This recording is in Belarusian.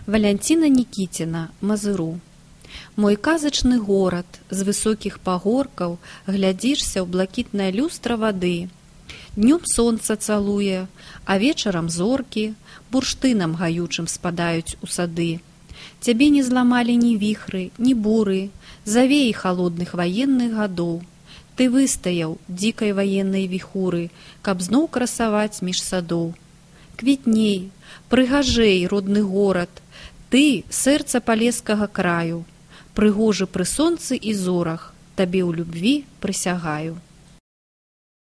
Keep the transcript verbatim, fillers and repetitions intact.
Валянціна Нікіціна, Мазыру. Мой казачны горад, з высокіх пагоркаў глядзішся ў блакітнае люстра вады. Днём сонца цалуе, а вечарам зоркі бурштынам гаючым спадаюць у сады. Цябе не зламалі ні віхры, ні буры, завеі халодных ваенных гадоў. Ты выстаяў дзікай ваеннай віхуры, каб зноў красаваць між садоў. Квітней, прыгажэй, родны горад, ты сэрца палескага краю, прыгожы пры сонцы і зорах, табе ў любві прысягаю.